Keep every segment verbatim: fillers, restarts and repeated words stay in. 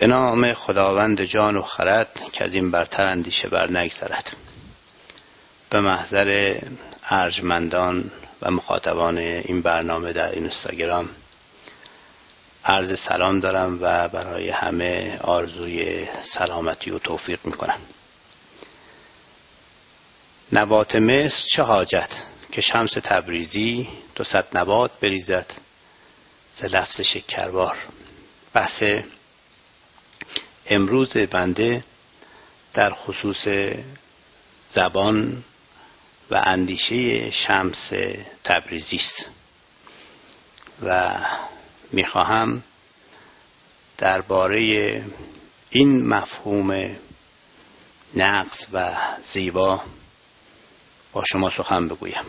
به نام خداوند جان و خرد که از این برتر اندیشه بر نگذرد. به محضر ارجمندان و مخاطبان این برنامه در اینستاگرام عرض سلام دارم و برای همه آرزوی سلامتی و توفیق میکنم. نبات مصر چه حاجت که شمس تبریزی دو صد نبات بریزد ز لفظ شکربار. بحث امروز بنده در خصوص زبان و اندیشه شمس تبریزی است و میخواهم درباره این مفهوم نقص و زیبا با شما سخن بگویم.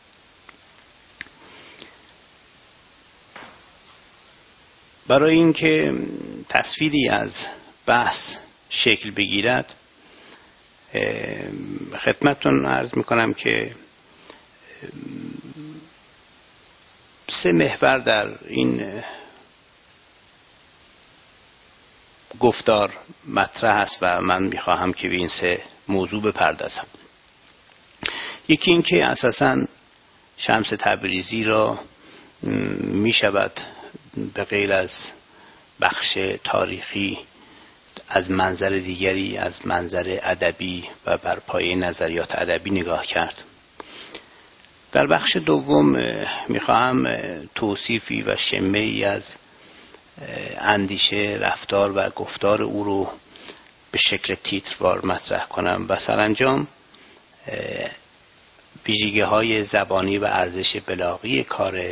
برای اینکه تصویری از بحث شکل بگیرد خدمتتون عرض میکنم که سه محور در این گفتار مطرح است و من میخواهم که به این سه موضوع بپردازم. یکی این که اساساً شمس تبریزی را میشود به غیر از بخش تاریخی از منظر دیگری، از منظر ادبی و بر پایه نظریات ادبی نگاه کرد. در بخش دوم میخواهم توصیفی و شمه‌ای از اندیشه، رفتار و گفتار او رو به شکل تیتروار مطرح کنم و سرانجام ویژگی‌های زبانی و ارزش بلاغی کار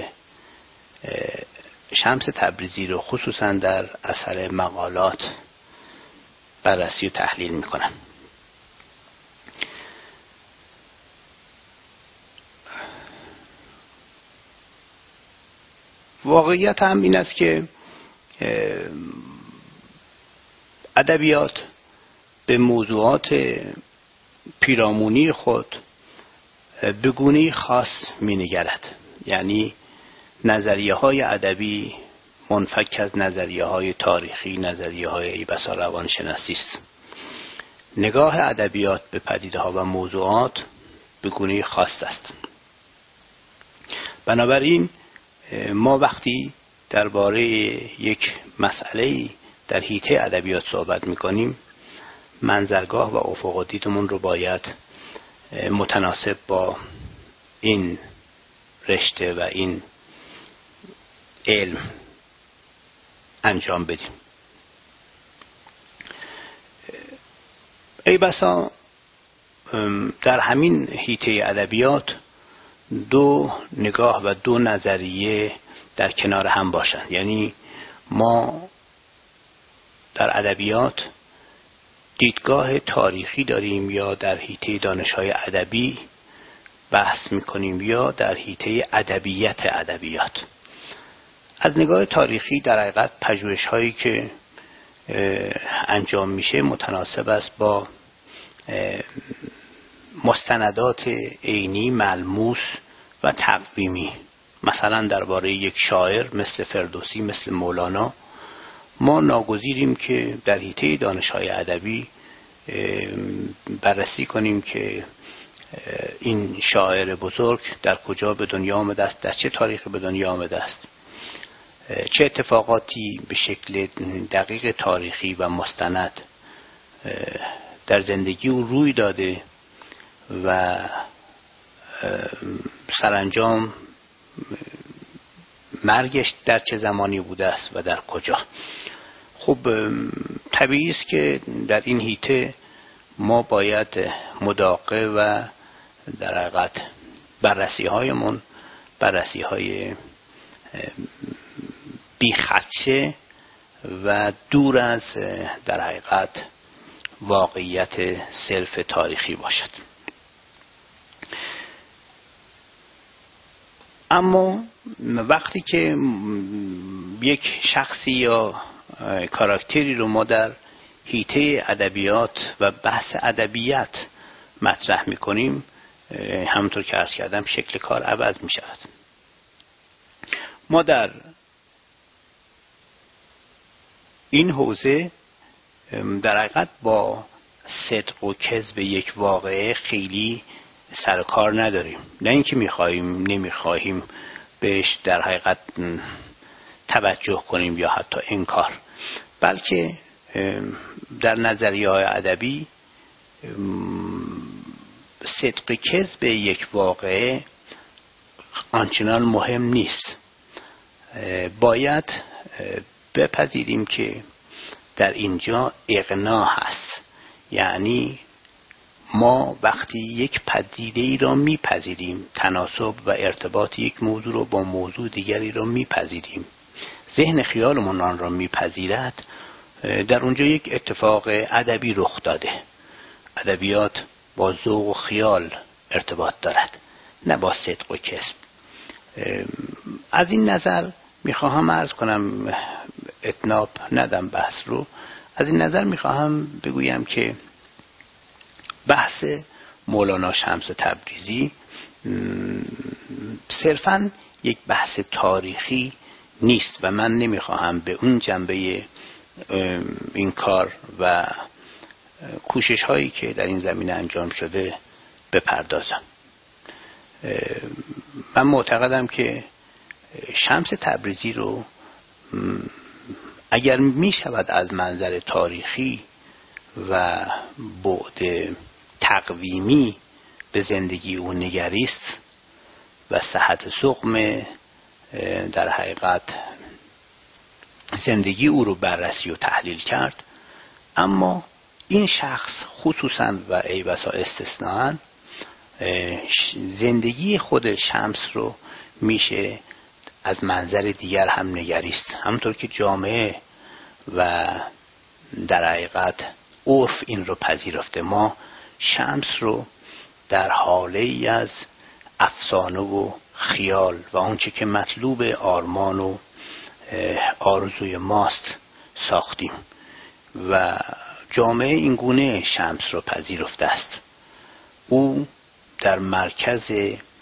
شمس تبریزی رو خصوصا در اثر مقالات بررسی و تحلیل میکنم. واقعیت هم این است که ادبیات به موضوعات پیرامونی خود به گونه‌ای خاص می‌نگرد. یعنی نظریه های ادبی منفک از نظریه های تاریخی، نظریه های ای بسا روانشناسی است. نگاه ادبیات به پدیده ها و موضوعات به گونه خاص است. بنابراین ما وقتی درباره یک مسئله در حیطه ادبیات صحبت میکنیم منظرگاه و افق دیدمون رو باید متناسب با این رشته و این علم انجام بدیم. ای بسا در همین حیطه ادبیات دو نگاه و دو نظریه در کنار هم باشند. یعنی ما در ادبیات دیدگاه تاریخی داریم یا در حیطه دانش‌های ادبی بحث می‌کنیم یا در حیطه ادبیات ادبیات. از نگاه تاریخی در حقیقت پژوهش‌هایی که انجام میشه متناسب است با مستندات عینی، ملموس و تقویمی. مثلا درباره یک شاعر مثل فردوسی، مثل مولانا، ما ناگزیریم که در حیطه دانش‌های ادبی بررسی کنیم که این شاعر بزرگ در کجا به دنیا آمده است، در چه تاریخی به دنیا آمده است، چه اتفاقاتی به شکل دقیق تاریخی و مستند در زندگی او روی داده و سرانجام مرگش در چه زمانی بوده است و در کجا. خب طبیعی است که در این حیطه ما باید مداقه و در حقیقت بررسی هایمون بررسی های بی خدشه و دور از در حقیقت واقعیت صرف تاریخی باشد. اما وقتی که یک شخصی یا کاراکتری رو ما در حیطه ادبیات و بحث ادبیات مطرح میکنیم، همونطور که عرض کردم شکل کار عوض می شود. ما در این حوزه در حقیقت با صدق و کذب یک واقعه خیلی سر کار نداریم. نه اینکه میخواهیم نمیخواهیم بهش در حقیقت توجه کنیم یا حتی انکار، بلکه در نظریه های ادبی صدق کذب یک واقعه آنچنان مهم نیست. باید بپذیریم که در اینجا اقناع هست، یعنی ما وقتی یک پدیده ای را میپذیریم، تناسب و ارتباط یک موضوع را با موضوع دیگری را میپذیریم، ذهن خیالمون آن را میپذیرد، در اونجا یک اتفاق ادبی رخ داده. ادبیات با ذوق و خیال ارتباط دارد، نه با صدق و کذب. از این نظر میخواهم عرض کنم، اتناب ندم بحث رو، از این نظر میخواهم بگویم که بحث مولانا شمس تبریزی صرفاً یک بحث تاریخی نیست و من نمیخواهم به اون جنبه این کار و کوشش هایی که در این زمینه انجام شده بپردازم. من معتقدم که شمس تبریزی رو اگر می شود از منظر تاریخی و بعد تقویمی به زندگی او نگریست و صحت سقم در حقیقت زندگی او رو بررسی و تحلیل کرد، اما این شخص خصوصا و ای بسا استثناءً زندگی خود شمس رو میشه از منظر دیگر هم نگریست. همونطور که جامعه و در حقیقت عرف این رو پذیرفته، ما شمس رو در حاله ای از افسانه و خیال و آنچه که مطلوب آرمان و آرزوی ماست ساختیم و جامعه این گونه شمس رو پذیرفته است. او در مرکز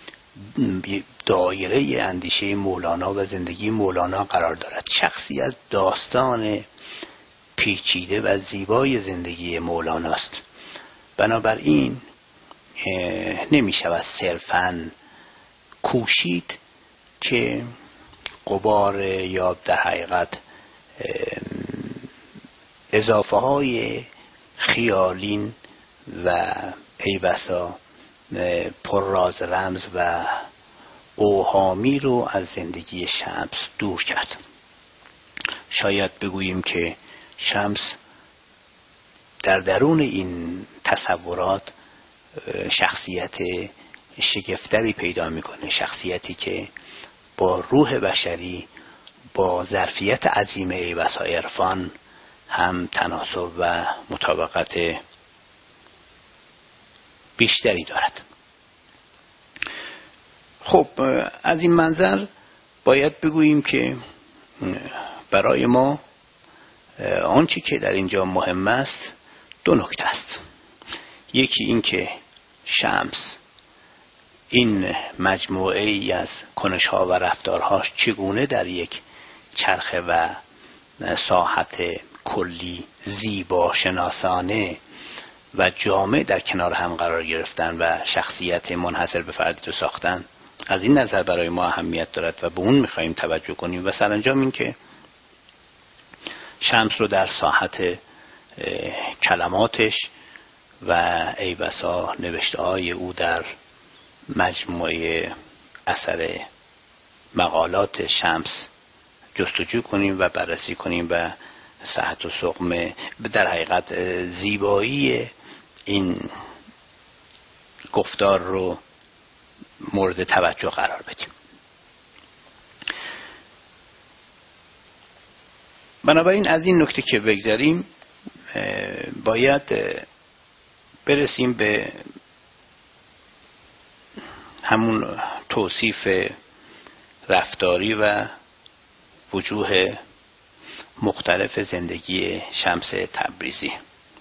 دایره اندیشه مولانا و زندگی مولانا قرار دارد. شخصی از داستان پیچیده و زیبای زندگی مولاناست. بنابراین نمی شود صرفاً کوشید که غبار یا در حقیقت اضافه های خیالین و ای بسا پر راز رمز و اوهامی رو از زندگی شمس دور کرد. شاید بگوییم که شمس در درون این تصورات شخصیت شگفتری پیدا میکنه، شخصیتی که با روح بشری، با ظرفیت عظیم ای بسا عرفان هم تناسب و مطابقت بیشتری دارد. خب از این منظر باید بگوییم که برای ما آنچه که در اینجا مهم است دو نکته است. یکی این که شمس این مجموعه ای از کنش‌ها و رفتارهاش چگونه در یک چرخه و ساحت کلی زیبا شناسانه و جامع در کنار هم قرار گرفتن و شخصیت منحصر به فردی رو ساختن، از این نظر برای ما اهمیت دارد و به اون می‌خوایم توجه کنیم. و سرانجام این که شمس رو در ساحت کلماتش و ای بسا نوشته‌های او در مجموعه اثر مقالات شمس جستجو کنیم و بررسی کنیم و صحت و سقم در حقیقت زیبایی این گفتار رو مورد توجه قرار بدیم. بنابراین از این نکته که بگذاریم باید برسیم به همون توصیف رفتاری و وجوه مختلف زندگی شمس تبریزی.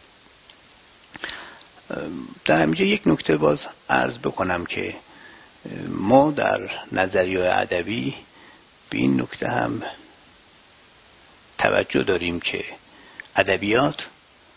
در اینجا یک نکته باز عرض بکنم که ما در نظریه ادبی به این نکته هم توجه داریم که ادبیات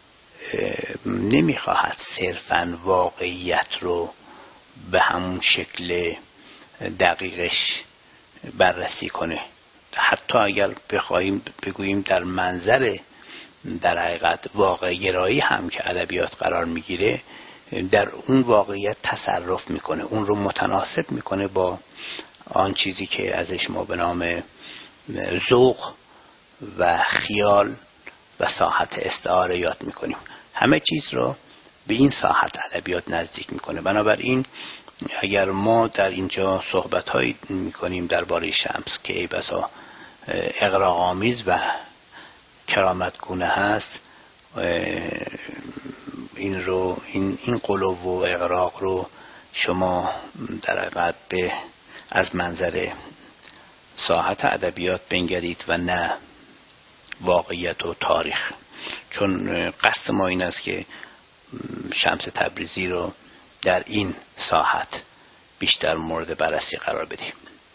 نمیخواهد صرفاً واقعیت رو به همون شکل دقیقش بررسی کنه. حتی اگر بخوایم بگوییم در منظر در حقیقت واقع گرایی هم که ادبیات قرار میگیره، در اون واقعیت تصرف میکنه، اون رو متناسب میکنه با آن چیزی که ازش ما به نام ذوق و خیال و ساحت استعاره یاد میکنیم. همه چیز رو به این ساحت ادبیات نزدیک میکنه. بنابراین اگر ما در اینجا صحبت هایی میکنیم درباره شمس که ای بسا اغراق‌آمیز و کرامتگونه هست، این رو این این قلو و اغراق رو شما در حقیقت به از منظر ساحت ادبیات بنگرید و نه واقعیت و تاریخ، چون قصد ما این است که شمس تبریزی رو در این ساحت بیشتر مورد بررسی قرار بدیم.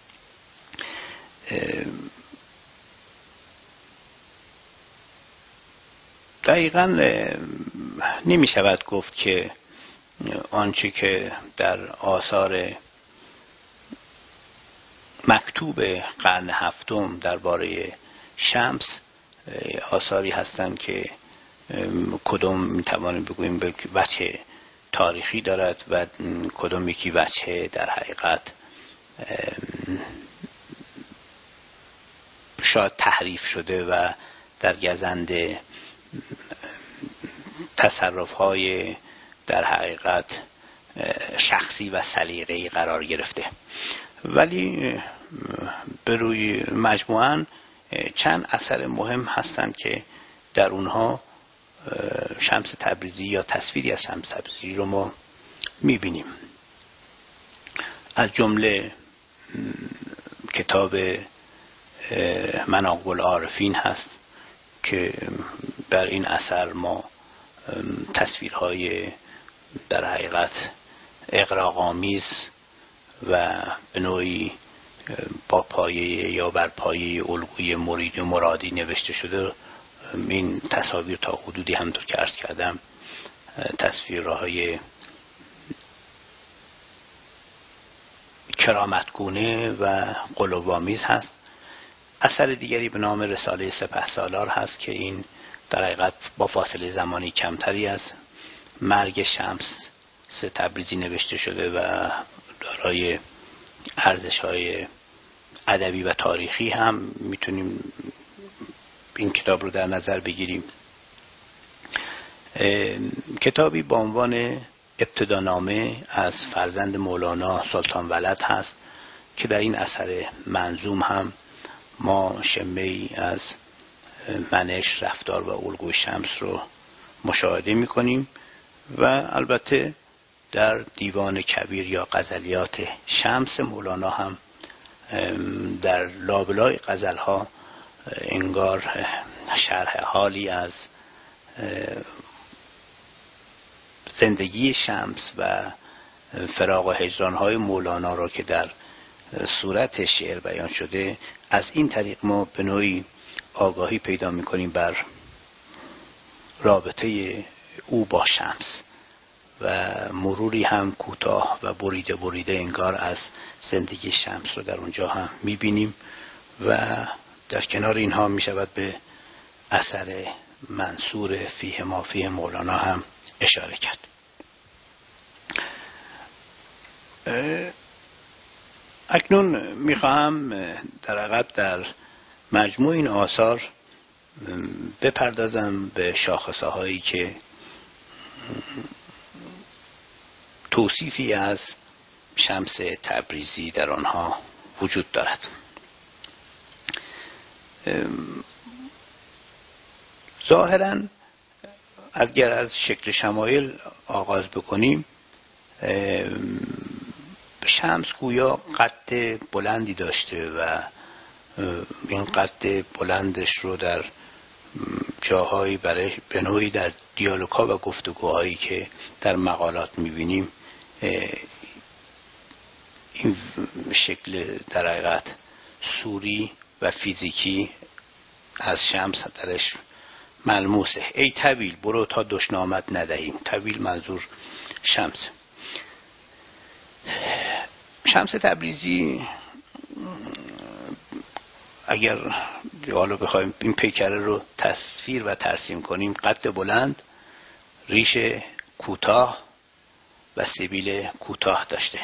دقیقاً نمی شود گفت که آنچه که در آثار مکتوب قرن هفتم درباره شمس آثاری هستند که کدام میتوانیم بگوییم به وجه تاریخی دارد و کدام یکی وجه در حقیقت شاید تحریف شده و در گزند تصرف‌های در حقیقت شخصی و سلیقه‌ای قرار گرفته. ولی به روی مجموعاً چند اثر مهم هستند که در اونها شمس تبریزی یا تصویری از شمس تبریزی رو ما میبینیم. از جمله کتاب مناقب العارفین هست که در این اثر ما تصویرهای در حقیقت اغراق‌آمیز و به نوعی با پایه یا بر پایه الگوی مرید و مرادی نوشته شده. این تصاویر تا حدودی همونطور که عرض کردم تصویرهای کرامتگونه و قلوآمیز هست. اثر دیگری به نام رساله سپهسالار هست که این در حقیقت با فاصله زمانی کمتری از مرگ شمس تبریزی نوشته شده و دارای ارزش‌های ادبی و تاریخی هم میتونیم این کتاب رو در نظر بگیریم. کتابی با عنوان ابتدانامه از فرزند مولانا سلطان ولد هست که در این اثر منظوم هم ما شمه‌ای از منش، رفتار و الگوی شمس رو مشاهده میکنیم و البته در دیوان کبیر یا غزلیات شمس مولانا هم در لابلای غزلها انگار شرح حالی از زندگی شمس و فراق و هجرانهای مولانا را که در صورت شعر بیان شده، از این طریق ما به نوعی آگاهی پیدا میکنیم بر رابطه او با شمس و مروری هم کوتاه و بریده بریده انگار از زندگی شمس رو در اونجا هم میبینیم و در کنار اینها میشود به اثر منصور فیه ما فیه مولانا هم اشاره کرد. اکنون میخواهم در حقیقت در مجموع این آثار بپردازم به شاخصه هایی که توصیفی از شمس تبریزی در آنها وجود دارد. ظاهراً اگر از شکل شمایل آغاز بکنیم، شمس گویا قد بلندی داشته و این قد بلندش رو در جاهایی برای به نوعی در دیالوگ‌ها و گفتگوهایی که در مقالات می‌بینیم این شکل در حقیقت صوری و فیزیکی از شمس درش ملموسه. ای طویل برو تا دشنامت ندهیم. طویل منظور شمس. شمس تبریزی اگر حالا بخوایم این پیکره رو تصویر و ترسیم کنیم، قد بلند، ریش کوتاه و سبیل کوتاه داشته.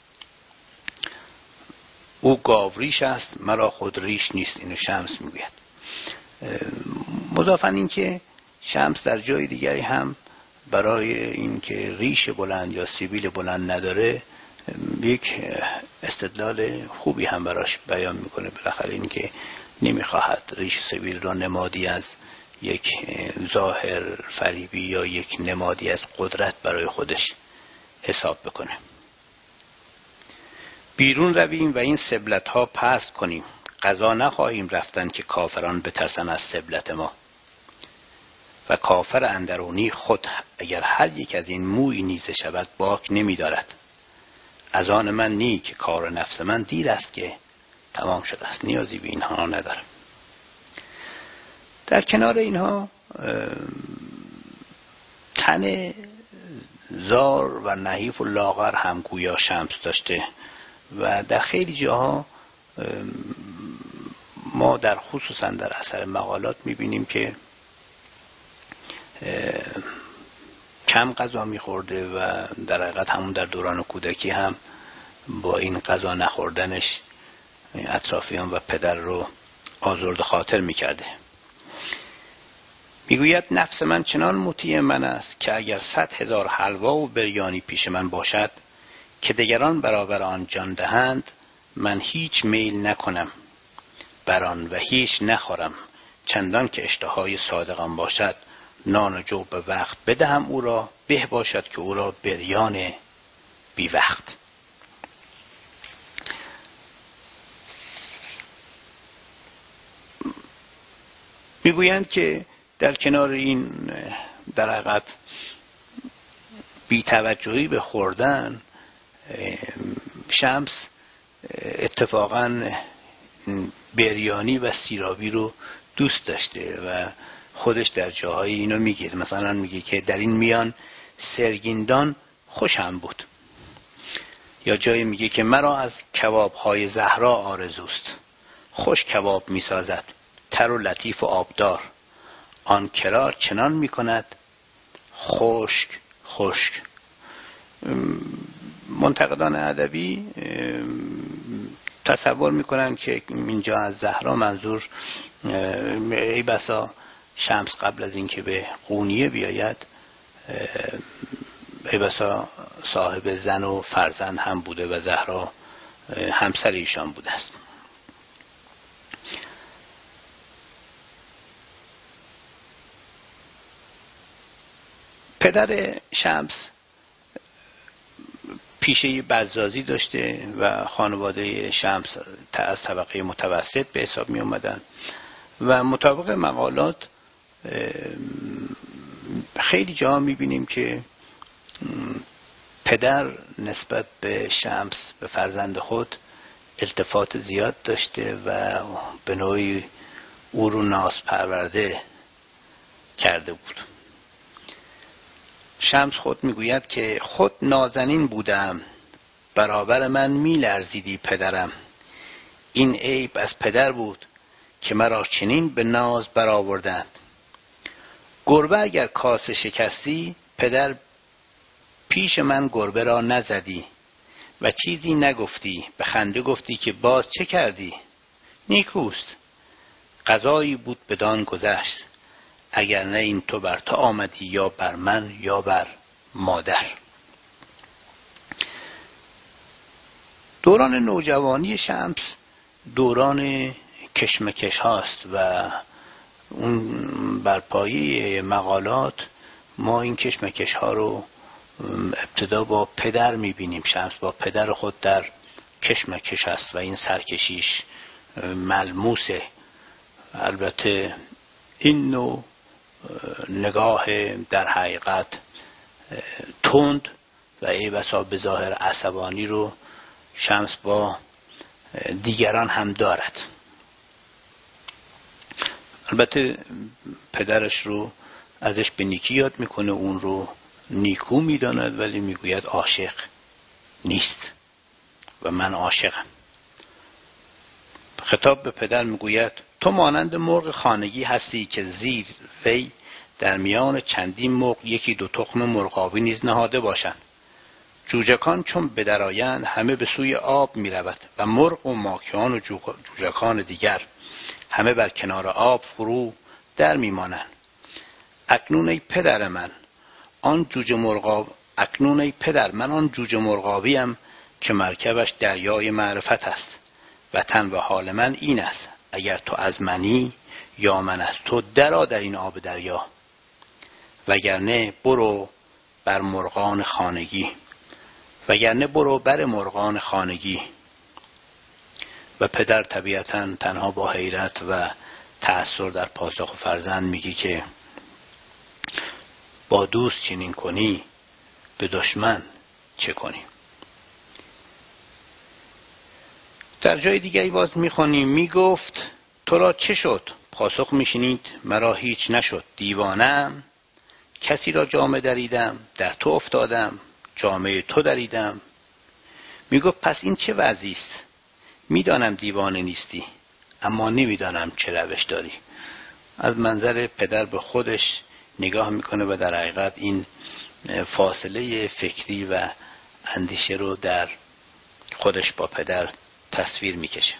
او گاوریش است، مرا خود ریش نیست. اینو شمس میگوید. مضافاً این که شمس در جای دیگری هم برای اینکه ریش بلند یا سبیل بلند نداره یک استدلال خوبی هم براش بیان میکنه. بالاخره این که نمیخواهد ریش سبیل را نمادی از یک ظاهر فریبی یا یک نمادی از قدرت برای خودش حساب بکنه. بیرون رویم و این سبلت ها پست کنیم. قضا نخواهیم رفتن که کافران بترسن از سبلت ما. و کافر اندرونی خود اگر هر یک از این موی نیزه شود باک نمی دارد. از آن من نی که کار نفس من دیر است که تمام شده است. نیازی به اینها ندارم. در کنار اینها تن زار و نحیف و لاغر هم گویا شمس داشته و در خیلی جاها ما در خصوصا در اثر مقالات میبینیم که کم غذا میخورده و در حقیقت همون در دوران کودکی هم با این غذا نخوردنش اطرافیان و پدر رو آزرد خاطر میکرده. میگوید نفس من چنان مطیع من است که اگر صد هزار حلوا و بریانی پیش من باشد که دیگران برابر آن جان دهند، من هیچ میل نکنم بران و هیچ نخورم، چندان که اشتهای صادقان باشد نان و جو به وقت بدهم او را، به باشد که او را بریان بی وقت. میگویند که در کنار این در حقیقت بی‌توجهی به خوردن، شمس اتفاقاً بریانی و سیرابی رو دوست داشته و خودش در جاهای اینو میگه. مثلا میگه که در این میان سرگیندان خوشم بود، یا جایی میگه که مرا از کباب‌های زهرا آرزوست، خوش کباب میسازد، تر و لطیف و آبدار، آن کرار چنان میکند خشک خشک. منتقدان ادبی تصور میکنن که اینجا از زهرا منظور ای بسا شمس قبل از اینکه به قونیه بیاید ای بسا صاحب زن و فرزند هم بوده و زهرا همسر ایشان بوده است. پدر شمس پیشه بزازی داشته و خانواده شمس از طبقه متوسط به حساب می اومدن و مطابق مقالات خیلی جا می بینیم که پدر نسبت به شمس، به فرزند خود، التفات زیاد داشته و به نوعی او رو ناز پرورده کرده بود. شمس خود میگوید که خود نازنین بودم، برابر من میلرزیدی پدرم، این عیب از پدر بود که مرا چنین به ناز برآوردند. گربه اگر کاسه شکستی، پدر پیش من گربه را نزدی و چیزی نگفتی، به خنده گفتی که باز چه کردی؟ نیکوست، قضایی بود بدان گذشت، اگر نه این تو بر تو آمدی یا بر من یا بر مادر. دوران نوجوانی شمس دوران کشمکش هاست و اون بر پایه مقالات ما این کشمکش ها رو ابتدا با پدر میبینیم. شمس با پدر خود در کشمکش است و این سرکشیش ملموسه. البته این نوع نگاه در حقیقت تند و ای بسا به ظاهر عصبانی رو شمس با دیگران هم دارد. البته پدرش رو ازش به نیکی یاد میکنه، اون رو نیکو میداند، ولی میگوید عاشق نیست و من عاشقم. خطاب به پدر میگوید تو مانند مرغ خانگی هستی که زیر وی در میان چندین مرغ یکی دو تخم مرغابی نیز نهاده باشند. جوجکان چون بدرآیند همه به سوی آب می رود و مرغ و ماکیان و جوجکان دیگر همه بر کنار آب فرو در می مانند. اکنون ای پدر من آن جوجه مرغاب اکنون ای پدر من آن جوجه مرغابیم که مرکبش دریای معرفت است. وطن و حال من این است، اگر تو از منی یا من از تو درآ در این آب دریا، وگرنه برو بر مرغان خانگی وگرنه برو بر مرغان خانگی. و پدر طبیعتاً تنها با حیرت و تأثر در پاسخ فرزند میگی که با دوست چنین کنی به دشمن چه کنی. در جای دیگری باز میخونیم میگفت تو را چه شد؟ پاسخ میشنید مرا هیچ نشد. دیوانه‌ام، کسی را جامه دریدم، در تو افتادم، جامه تو دریدم. میگفت پس این چه وضعی است؟ میدانم دیوانه نیستی، اما نمیدانم چه روش داری. از منظر پدر به خودش نگاه میکنه و در حقیقت این فاصله فکری و اندیشه رو در خودش با پدر تصویر میکشه.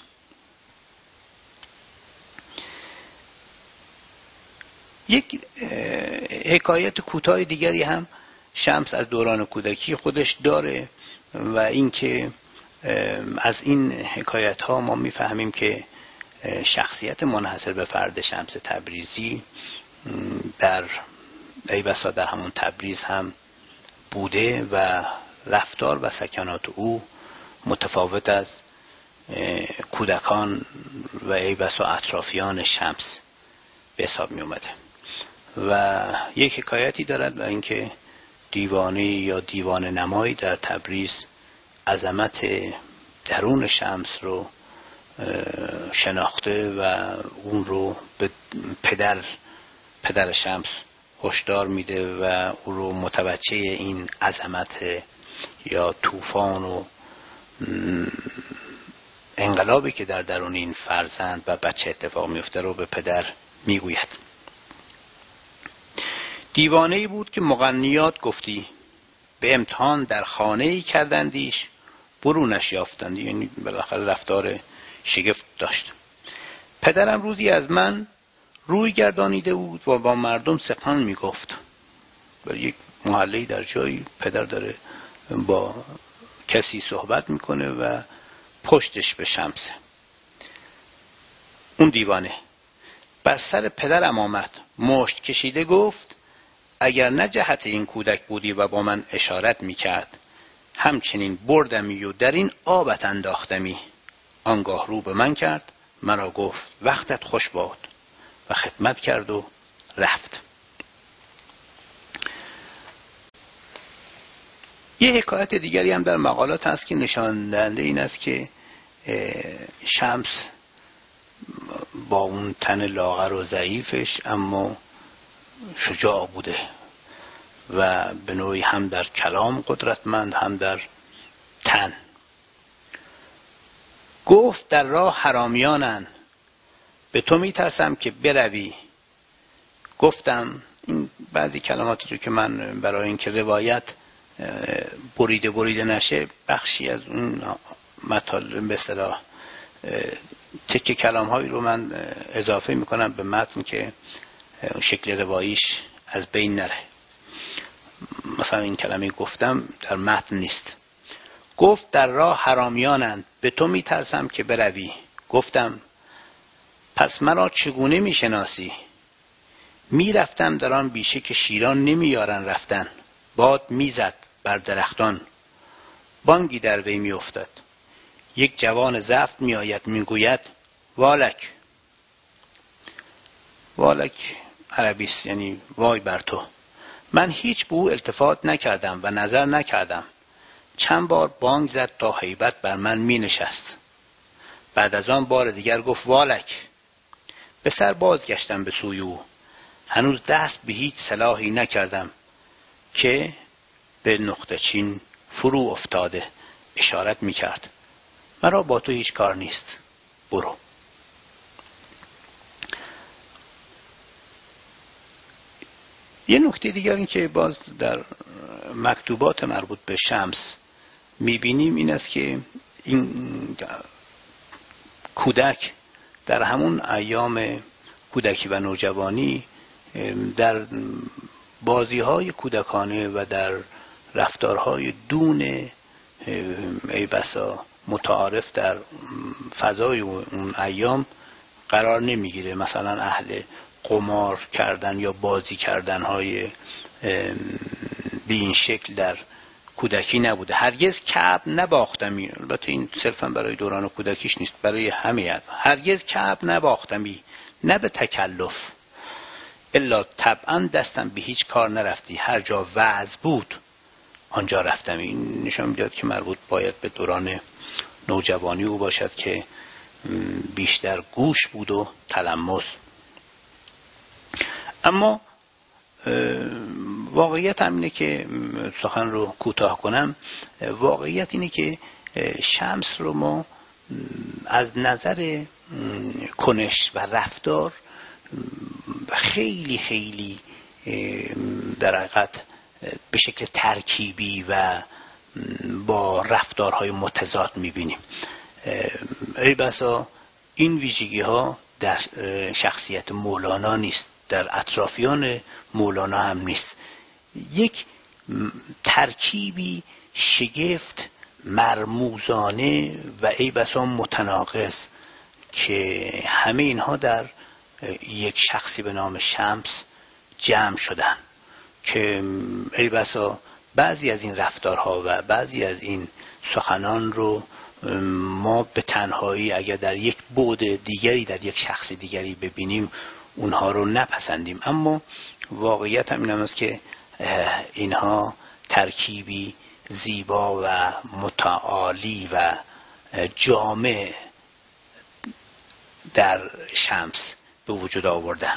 یک حکایت کوتاه دیگری هم شمس از دوران کودکی خودش داره و اینکه از این حکایت ها ما میفهمیم که شخصیت منحصر به فرد شمس تبریزی در ای بسا در همون تبریز هم بوده و رفتار و سکنات او متفاوت از کودکان و ای بسا اطرافیان شمس به حساب می اومده. و یک حکایتی دارد و اینکه دیوانه یا دیوانه نمایی در تبریز عظمت درون شمس رو شناخته و اون رو به پدر پدر شمس هشدار میده و او رو متوجه این عظمت یا طوفان و انقلابی که در درون این فرزند و بچه اتفاق میفته رو به پدر میگوید. دیوانه‌ای بود که مغنیات گفتی، به امتحان در خانه‌ای کردندیش، برونش یافتند. یعنی بالاخره رفتار شگفت داشت. پدرم روزی از من روی گردانیده بود و با مردم سخن میگفت. در یک محله‌ای در جایی پدر داره با کسی صحبت میکنه و پشتش به شمسه. اون دیوانه بر سر پدرم آمد، مشت کشیده گفت اگر نه جهت این کودک بودی و با من اشارت میکرد، همچنین بردمی و در این آبت انداختمی. آنگاه رو به من کرد، مرا گفت وقتت خوش باد و خدمت کرد و رفت. یه حکایت دیگری هم در مقالات هست که نشان دهنده این است که شمس با اون تن لاغر و ضعیفش اما شجاع بوده و به نوعی هم در کلام قدرتمند هم در تن. گفت در راه حرامیانن، به تو میترسم که بروی. گفتم این بعضی کلماتی رو که من برای اینکه روایت بریده بریده نشه بخشی از اون مطالب به اصطلاح تکه کلام هایی رو من اضافه میکنم به متن که شکل رواییش از بین نره. مثلا این کلمه گفتم در متن نیست. گفت در راه حرامیانند، به تو میترسم که بروی. گفتم پس مرا چگونه میشناسی؟ میرفتم در آن بیشه که شیران نمیارن رفتن. باد میزد بر درختان، بانگی در وی میافتد. یک جوان زفت میآید میگوید والک. والک عربی است، یعنی وای بر تو. من هیچ به او التفات نکردم و نظر نکردم. چند بار بانگ زد تا هیبت بر من می نشست. بعد از آن بار دیگر گفت والک. به سر بازگشتم به سوی او. هنوز دست به هیچ سلاحی نکردم که به نقطه چین فرو افتاده اشارت می کرد. مرا با تو هیچ کار نیست، برو. یه نکته دیگر این که باز در مکتوبات مربوط به شمس میبینیم این است که این کودک در همون ایام کودکی و نوجوانی در بازی‌های کودکانه و در رفتارهای دون ای بسا متعارف در فضای اون ایام قرار نمیگیره. مثلا اهل قمار کردن یا بازی کردن‌های به این شکل در کودکی نبوده. هرگز کعب نباختمی، البته این صرفا برای دوران کودکیش نیست، برای همه. هرگز کعب نباختمی، نه به تکلف، الا طبعا دستم به هیچ کار نرفتی، هر جا وعظ بود آنجا رفتم. این نشان میداد که مربوط باید به دوران نوجوانی او باشد که بیشتر گوش بود و تلمس. اما واقعیت هم اینه که سخن رو کوتاه کنم، واقعیت اینه که شمس رو ما از نظر کنش و رفتار خیلی خیلی در حقیقت به شکل ترکیبی و با رفتارهای متضاد میبینیم. ای بسا این ویژگی ها در شخصیت مولانا نیست، در اطرافیان مولانا هم نیست. یک ترکیبی شگفت مرموزانه و ای بسا متناقض که همه اینها در یک شخصی به نام شمس جمع شدن که ای بسا بعضی از این رفتارها و بعضی از این سخنان رو ما به تنهایی اگر در یک بعد دیگری در یک شخص دیگری ببینیم اونها رو نپسندیم. اما واقعیت هم این است که اینها ترکیبی زیبا و متعالی و جامع در شمس به وجود آوردن.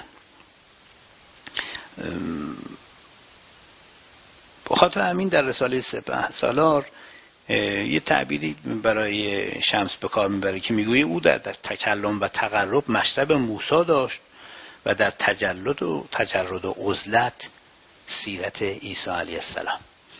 بخاطر همین در رساله سپه سالار یه تعبیری برای شمس به کار میبره که میگویه او در, در تکلم و تقرب مشرب موسی داشت و در تجلد و تجرد و عزلت سیرت عیسی علیه السلام.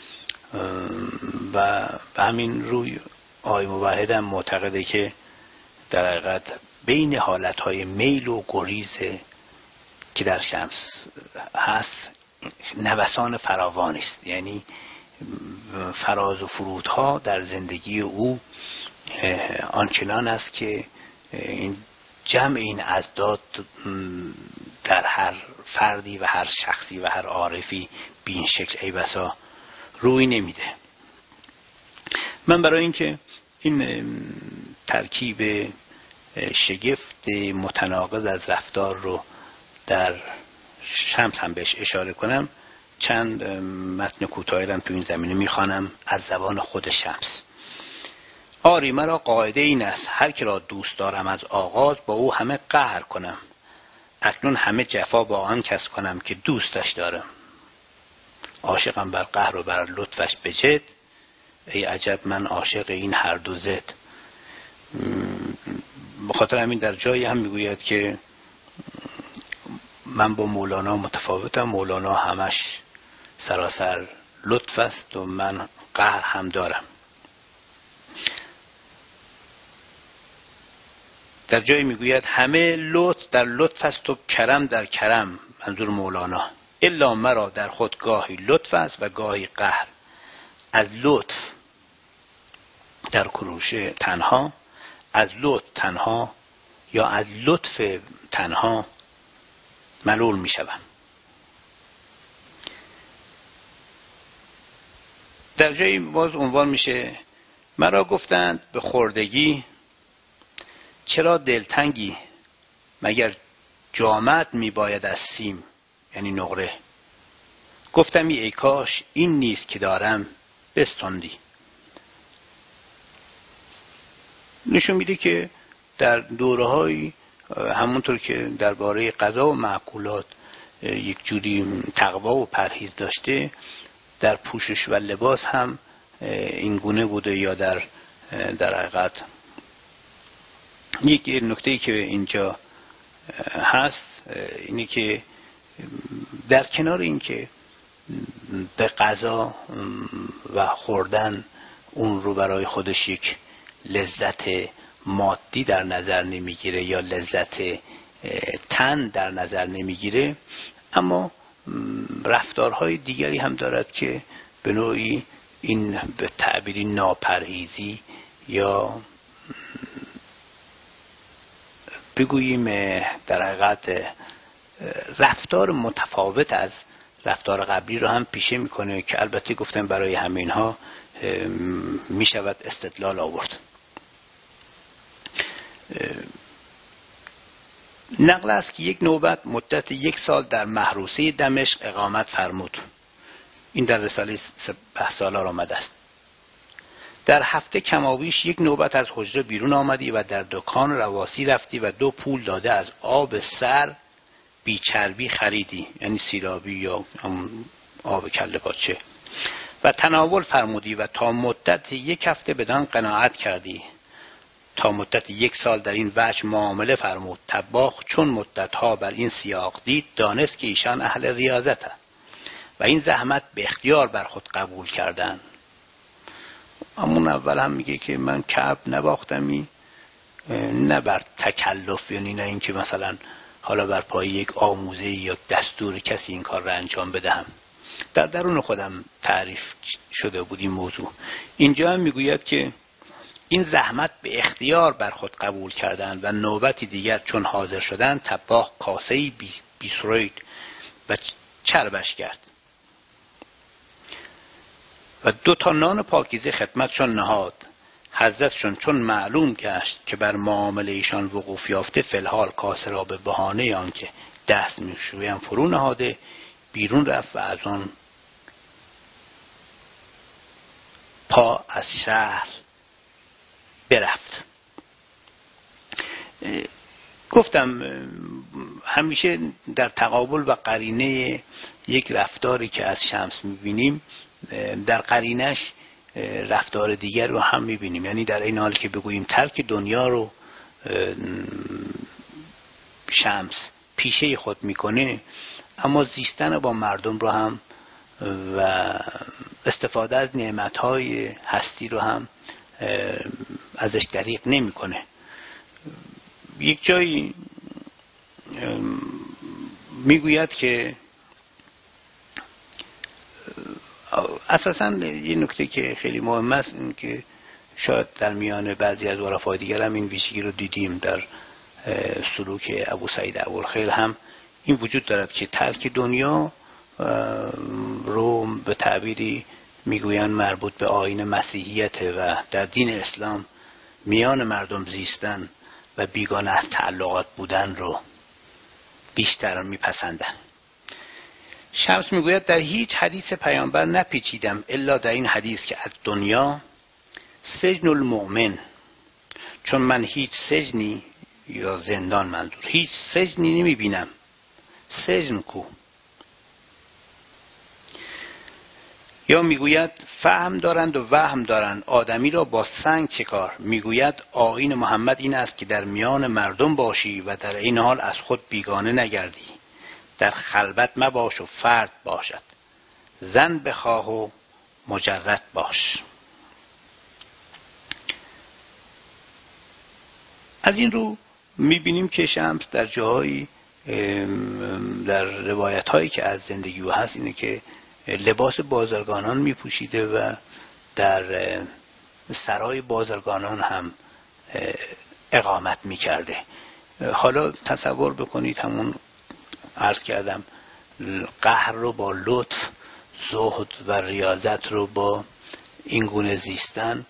و به همین روی آقای موحد هم معتقده که در حقیقت بین حالتهای میل و گریز که در شمس هست نوسان فراوانی است، یعنی فراز و فرودها در زندگی او آنچنان است که این جمع این ازداد در هر فردی و هر شخصی و هر عارفی به این شکل ای بسا روی نمیده. من برای اینکه این ترکیب شگفت متناقض از رفتار رو در شمس هم بهش اشاره کنم، چند متن کوتاهی رو تو این زمینه میخوانم از زبان خود شمس. آری مرا قاعده این است هر که را دوست دارم از آغاز با او همه قهر کنم، اکنون همه جفا با آن کس کنم که دوستش دارم. عاشقم بر قهر و بر لطفش بجد، ای عجب من عاشق این هر دو زد. بخاطر همین در جایی هم میگوید که من با مولانا متفاوتم، مولانا همش سراسر لطف است و من قهر هم دارم. در جایی میگوید همه لطف در لطف است و کرم در کرم، منظور مولانا، الا مرا در خود گاهی لطف است و گاهی قهر. از لطف در کروشه تنها، از لطف تنها یا از لطف تنها ملول می شوم. در جایی باز عنوان میشه مرا گفتند به خردگی چرا دلتنگی، مگر جامت می باید از سیم، یعنی نقره. گفتم ای کاش این نیست که دارم بستاندی. نشون میده که در دوره‌های همونطور که درباره غذا و معقولات یک جوری تقوا و پرهیز داشته، در پوشش و لباس هم این گونه بوده. یا در در حقیقت یک نکته‌ای که اینجا هست اینه که در کنار این که به غذا و خوردن اون رو برای خودش یک لذت مادی در نظر نمیگیره یا لذت تن در نظر نمیگیره، اما رفتارهای دیگری هم دارد که به نوعی این به تعبیری ناپرهیزی یا بگوییم در حقیقت رفتار متفاوت از رفتار قبلی رو هم پیشه میکنه که البته گفتم برای همین ها میشود استدلال آورد. نقل است که یک نوبت مدت یک سال در محروسه دمشق اقامت فرمود. این در رساله سپه سالار آمده است. در هفته کمابیش یک نوبت از حجره بیرون آمدی و در دکان رواسی رفتی و دو پول داده از آب سر بی چربی خریدی، یعنی سیرابی یا آب کله پاچه، و تناول فرمودی و تا مدت یک هفته بدان قناعت کردی. تا مدت یک سال در این وجه معامله فرمود. طباخ چون مدتها بر این سیاق دید دانست که ایشان اهل ریاضت و این زحمت به اختیار بر خود قبول کردن. همون اول هم میگه که من کعب نباختمی، نه بر تکلف، یعنی نه این که مثلا حالا بر پای یک آموزه یا دستور کسی این کار را انجام بدهم. در درون خودم تعریف شده بود این موضوع. اینجا هم میگوید که این زحمت به اختیار بر خود قبول کردند و نوبتی دیگر چون حاضر شدند طباخ کاسه‌ای بی بیسروید و چربش کرد و دو تا نان پاکیزه خدمتشان نهاد. حضرتشون چون معلوم گشت که بر معامله ایشان وقوف یافته فی الحال کاسه را به بهانه آنکه دست میشویم فرو نهاده بیرون رفت و از آن پا از شهر برفت. گفتم همیشه در تقابل و قرینه یک رفتاری که از شمس میبینیم در قرینش رفتار دیگر رو هم میبینیم. یعنی در این حال که بگوییم ترک دنیا رو شمس پیشه خود میکنه، اما زیستن با مردم رو هم و استفاده از نعمتهای هستی رو هم ازش دریغ نمیکنه. یک جایی میگوید که اساساً یه نکته که خیلی مهم است این که شاید در میان بعضی از عرفای دیگر هم این ویژگی رو دیدیم، در سلوک ابو سعید ابوالخیر هم این وجود دارد که ترک دنیا رو به تعبیری میگویند مربوط به آیین مسیحیت و در دین اسلام میان مردم زیستن و بیگانه تعلقات بودن رو بیشتر میپسندن. شمس میگوید در هیچ حدیث پیامبر نپیچیدم الا در این حدیث که از دنیا سجن المؤمن، چون من هیچ سجنی یا زندان منظور هیچ سجنی نمیبینم. سجن کو؟ یا میگوید فهم دارند و وهم دارند آدمی را با سنگ چه کار؟ میگوید آیین محمد این است که در میان مردم باشی و در این حال از خود بیگانه نگردی، در خلوت مباش و فرد باشد، زن بخواه و مجرد باش. از این رو میبینیم که شمس در جاهایی در روایت هایی که از زندگی او هست اینه که لباس بازرگانان میپوشیده و در سرای بازرگانان هم اقامت میکرده. حالا تصور بکنید همون عرض کردم قهر رو با لطف، زهد و ریاضت رو با این گونه زیستن،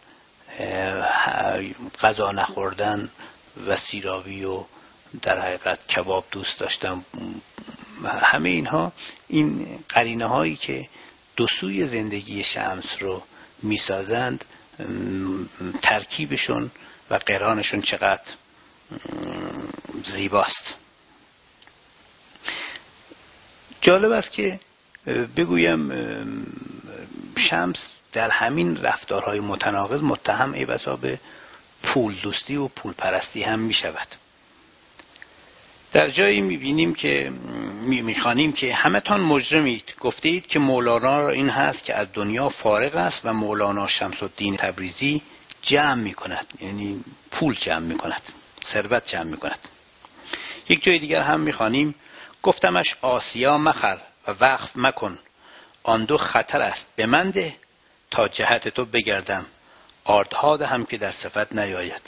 غذا نخوردن و سیرابی و در حقیقت کباب دوست داشتن، همه اینها این قرینه هایی که دو سوی زندگی شمس رو میسازند ترکیبشون و قرانشون چقدر زیباست. جالب است که بگویم شمس در همین رفتارهای متناقض متهم ای بسا به پول دوستی و پول پرستی هم می شود. در جایی می بینیم که می میخوانیم که همه تان مجرمید، گفته اید که مولانا را این هست که از دنیا فارغ است و مولانا شمس الدین تبریزی جمع می کند، یعنی پول جمع می کند، ثروت جمع می کند. یک جای دیگر هم میخوانیم گفتمش آسیا مخر و وقف مکن، آن دو خطر است بمنده تا جهت تو بگردم، آردها دهم که در صفت نیاید.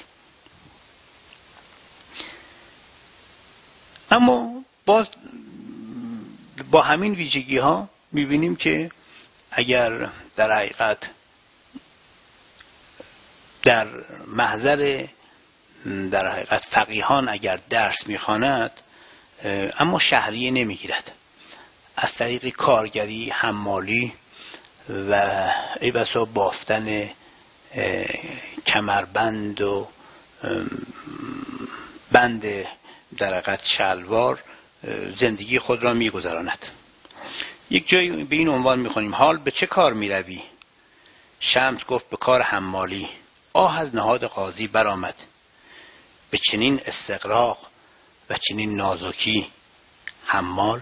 اما باز با همین ویژگی ها میبینیم که اگر در حقیقت در محضر در حقیقت فقیهان اگر درس میخواند اما شهریه نمیگیرد، از طریق کارگری، حمالی و ای بسا بافتن کمربند و بند در حقیقت شلوار زندگی خود را میگذراند. یک جایی به این عنوان میخونیم حال به چه کار میروی؟ شمس گفت به کار حمالی. آه از نهاد قاضی برآمد، به چنین استغراق و چنین نازکی حمال.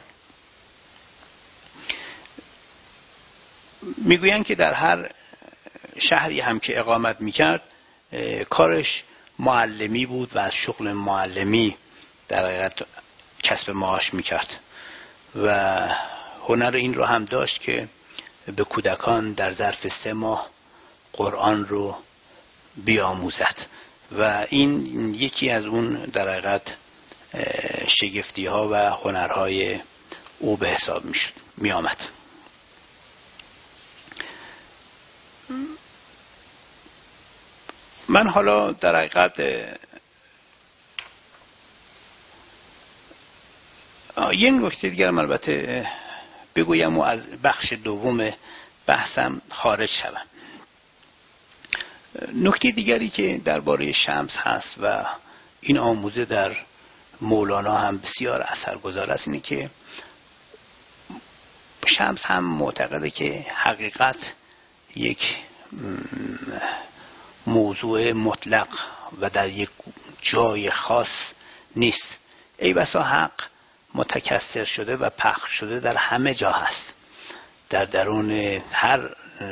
میگویند که در هر شهری هم که اقامت میکرد کارش معلمی بود و از شغل معلمی در حقیقت کسب معاش میکرد و هنر این رو هم داشت که به کودکان در ظرف سه ماه قرآن رو بیاموزد و این یکی از اون در حقیقت شگفتی ها و هنرهای او به حساب میشد می آمد. من حالا در حقیقت یک نکته دیگر البته بگویم و از بخش دوم بحثم خارج شوم. نکته دیگری که درباره شمس هست و این آموزه در مولانا هم بسیار اثرگذار است اینه که شمس هم معتقده که حقیقت یک موضوع مطلق و در یک جای خاص نیست. ای بسا حق متکثر شده و پخش شده در همه جا هست، در درون هر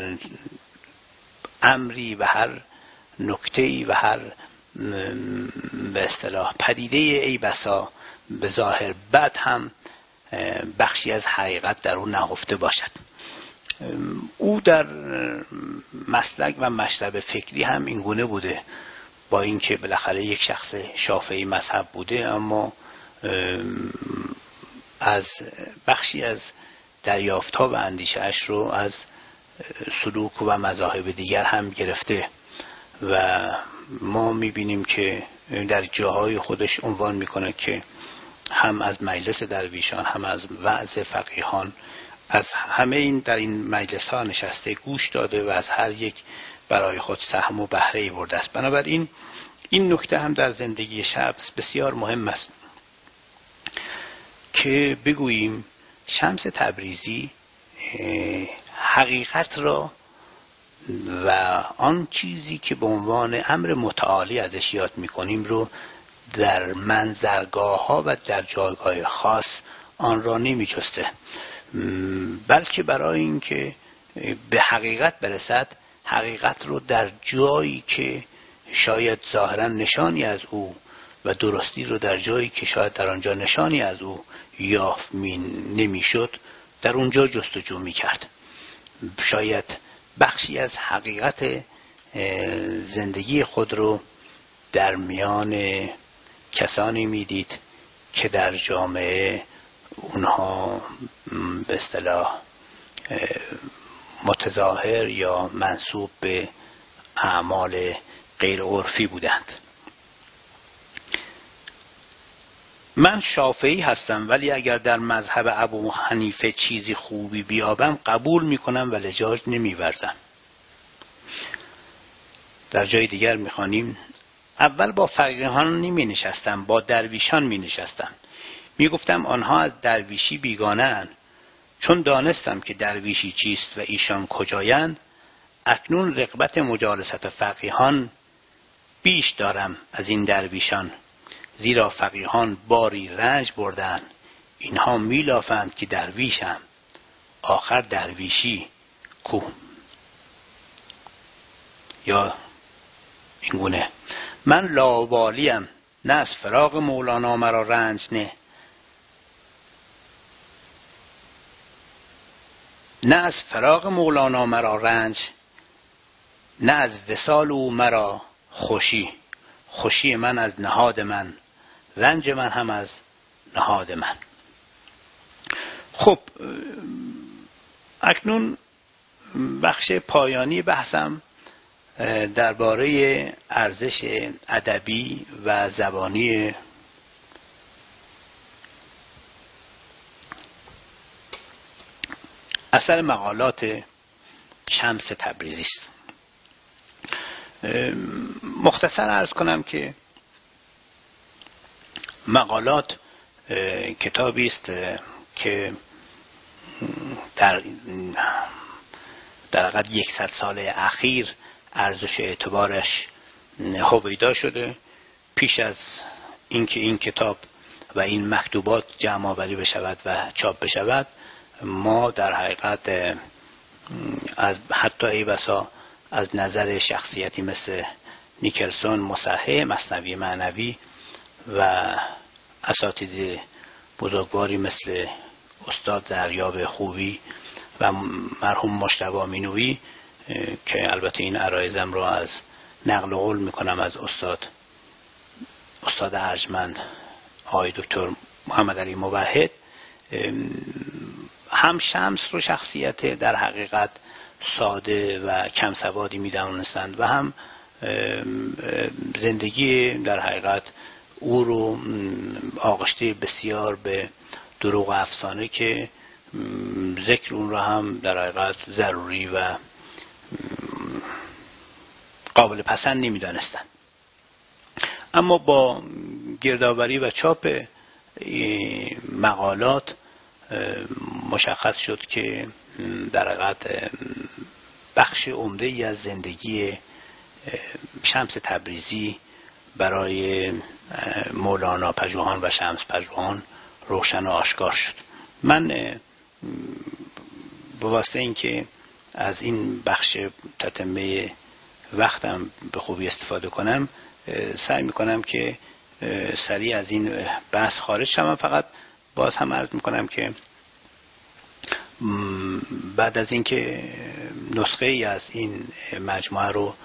امری و هر نکته‌ای و هر به اصطلاح پدیده ای بسا به ظاهر بد هم بخشی از حقیقت در اون نهفته باشد. او در مسلک و مشرب فکری هم این گونه بوده، با اینکه بالاخره یک شخص شافعی مذهب بوده اما از بخشی از دریافت‌ها و اندیشه‌اش رو از سلوک و مذاهب دیگر هم گرفته و ما میبینیم که در جاهای خودش عنوان میکنه که هم از مجلس درویشان، هم از وعظ فقیهان، از همه این در این مجلس ها نشسته گوش داده و از هر یک برای خود سهم و بهره‌ای برده است. بنابراین این نکته هم در زندگی شمس بسیار مهم است که بگوییم شمس تبریزی حقیقت را و آن چیزی که به عنوان امر متعالی ازش یاد میکنیم رو در منظرگاه ها و در جایگاه خاص آن را نمی جسته، بلکه برای اینکه به حقیقت برسد حقیقت رو در جایی که شاید ظاهرا نشانی از او و درستی رو در جایی که شاید در آنجا نشانی از او یافت نمی شد در اونجا جستجو می کرد. شاید بخشی از حقیقت زندگی خود رو در میان کسانی می دید که در جامعه اونها به اصطلاح متظاهر یا منسوب به اعمال غیر عرفی بودند. من شافعی هستم ولی اگر در مذهب ابو حنیفه چیزی خوبی بیابم قبول میکنم و لجاج نمیورزم. در جای دیگر میخوانیم اول با فقیهان نمی نشستم، با درویشان می نشستم. می گفتم آنها از درویشی بیگانه‌اند. چون دانستم که درویشی چیست و ایشان کجایند، اکنون رغبت مجالست فقیهان بیش دارم از این درویشان. زیرا فقیهان باری رنج بردن، اینها می لافند که درویشم، آخر درویشی کو. یا اینگونه من لاوالیم، نه از فراق مولانا مرا رنج نه، نه از فراق مولانا مرا رنج، نه از وصال او مرا خوشی. خوشی من از نهاد من، رنج من هم از نهاد من. خب اکنون بخش پایانی بحثم درباره ارزش ادبی و زبانی اثر مقالات شمس تبریزی است. مختصر عرض کنم که مقالات کتابی است که در در حقیقت یکصد سال اخیر ارزش اعتبارش هویدا شده. پیش از اینکه این کتاب و این مکتوبات جمع آوری بشود و چاپ بشود، ما در حقیقت از حتی ای بسا از نظر شخصیتی مثل نیکلسون، مصحح مثنوی معنوی و اساتید بزرگواری مثل استاد دریاب خوبی و مرحوم مجتبی مینویی که البته این عرایزم رو از نقل قول میکنم از استاد استاد ارجمند آقای دکتر محمد علی موحد، هم شمس رو شخصیت در حقیقت ساده و کم سوادی میدانستند و هم زندگی در حقیقت او رو آغشته بسیار به دروغ و افسانه که ذکر اون رو هم در حقیقت ضروری و قابل پسند نمیدانستند. اما با گردآوری و چاپ مقالات مشخص شد که در حقیقت بخش عمده ای از زندگی شمس تبریزی برای مولانا پژوهان و شمس پژوهان روشن و آشکار شد. من به واسطه اینکه از این بخش تتمه وقتم به خوبی استفاده کنم، سعی میکنم که سریع از این بحث خارج شوم. فقط باز هم عرض میکنم که بعد از اینکه نسخه ای از این مجموعه رو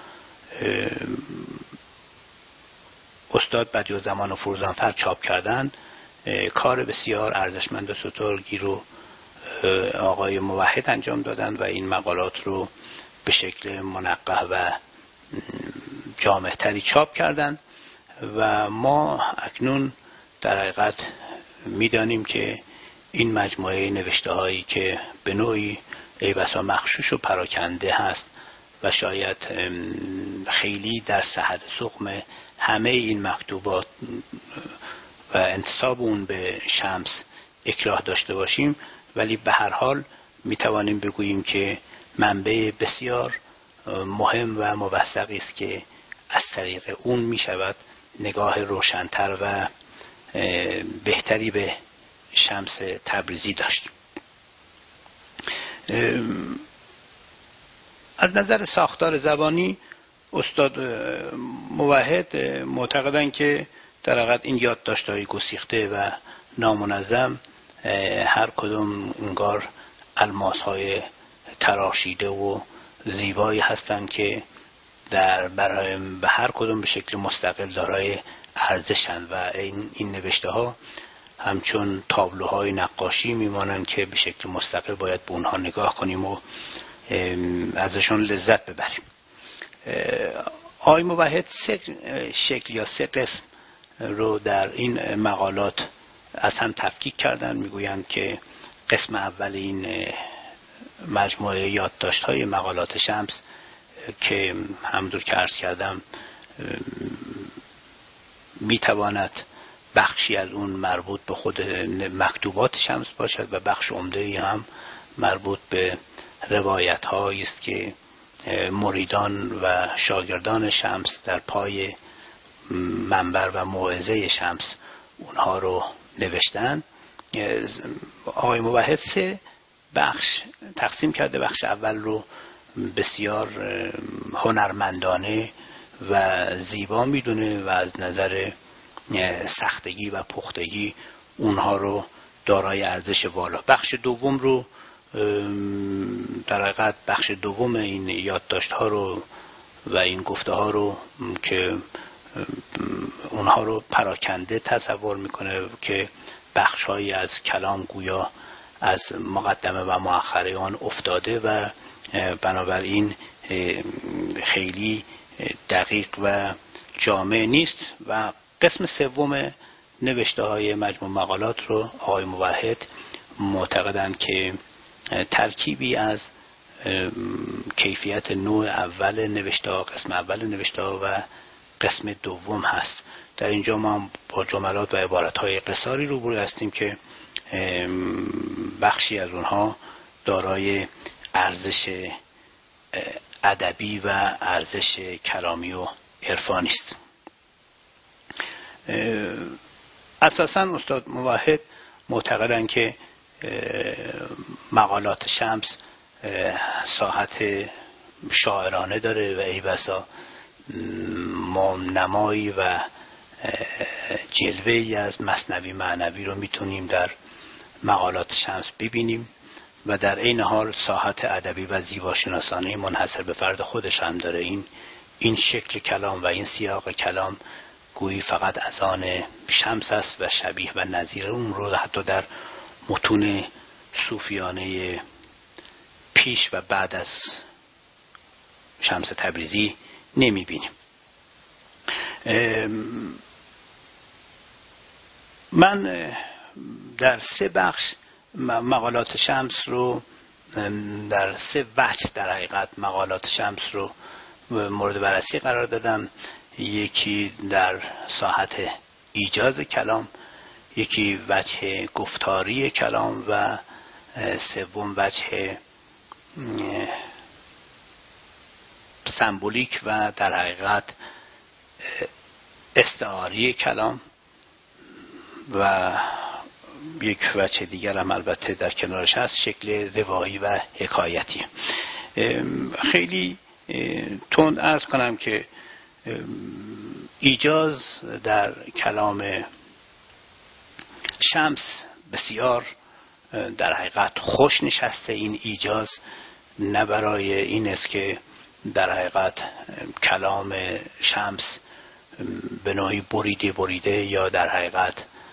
استاد بدیعالزمان و فروزانفر چاپ کردن، کار بسیار ارزشمند و سترگی رو آقای موحد انجام دادن و این مقالات رو به شکل منقح و جامع‌تری چاپ کردن و ما اکنون در حقیقت میدانیم که این مجموعه نوشته هایی که به نوعی ای بسا مغشوش و پراکنده هست و شاید خیلی در صحت سقم همه این مکتوبات و انتساب اون به شمس اکراه داشته باشیم، ولی به هر حال میتوانیم بگوییم که منبع بسیار مهم و موثقی است که از طریق اون میشود نگاه روشن‌تر و بهتری به شمس تبریزی داشت. از نظر ساختار زبانی استاد موحد معتقدند که در حقیقت این یادداشت‌های گسیخته و نامنظم هر کدوم انگار الماس‌های تراشیده و زیبایی هستند که در برای به هر کدوم به شکل مستقل دارای ارزشند و این این نوشته ها همچون تابلوهای نقاشی میمانند که به شکل مستقل باید به اونها نگاه کنیم و ازشون لذت ببریم. آقای موحد سه شکل یا سه قسم رو در این مقالات از هم تفکیک کردن. میگویند که قسم اول این مجموعه یادداشت‌های مقالات شمس که همونطور که عرض کردم میتواند بخشی از اون مربوط به خود مکتوبات شمس باشد و بخش عمده‌ای هم مربوط به روایت هایی است که مریدان و شاگردان شمس در پای منبر و موعظه شمس اونها رو نوشتن. آقای موحد سه بخش تقسیم کرده. بخش اول رو بسیار هنرمندانه و زیبا میدونه و از نظر سختگی و پختگی اونها رو دارای ارزش والا. بخش دوم رو در حقیقت بخش دوم این یادداشت ها رو و این گفته ها رو که اونها رو پراکنده تصور میکنه که بخش هایی از کلام گویا از مقدمه و مؤخره آن افتاده و بنابراین خیلی دقیق و جامع نیست. و قسم سوم نوشته های مجموع مقالات رو آقای موحد معتقدند که ترکیبی از کیفیت نوع اول نوشته ها، قسم اول نوشته ها و قسم دوم هست. در اینجا ما با جملات و عبارت های قصاری روبرو هستیم که بخشی از اونها دارای ارزش ادبی و ارزش کلامی و عرفانی است. اساساً استاد موحد معتقدند که مقالات شمس ساحت شاعرانه داره و ای بسا نمایی و جلوه‌ای از مثنوی معنوی رو میتونیم در مقالات شمس ببینیم و در عین حال ساحت ادبی و زیباشناسانه منحصر به فرد خودش هم داره. این این شکل کلام و این سیاق کلام گویی فقط از آن شمس است و شبیه و نظیر اون رو حتی در متون صوفیانه پیش و بعد از شمس تبریزی نمی بینیم. من در سه بخش مقالات شمس رو در سه وجه در حقیقت مقالات شمس رو مورد بررسی قرار دادم. یکی در ساحت ایجاز کلام، یکی وجه گفتاری کلام و سوم وجه سمبولیک و در حقیقت استعاری کلام و یک وجه دیگر هم البته در کنارش هست شکل روایی و حکایتی. خیلی تند عرض کنم که ایجاز در کلام شمس بسیار در حقیقت خوش نشسته. این ایجاز نه برای این است که در حقیقت کلام شمس به نوعی بریده بریده یا در حقیقت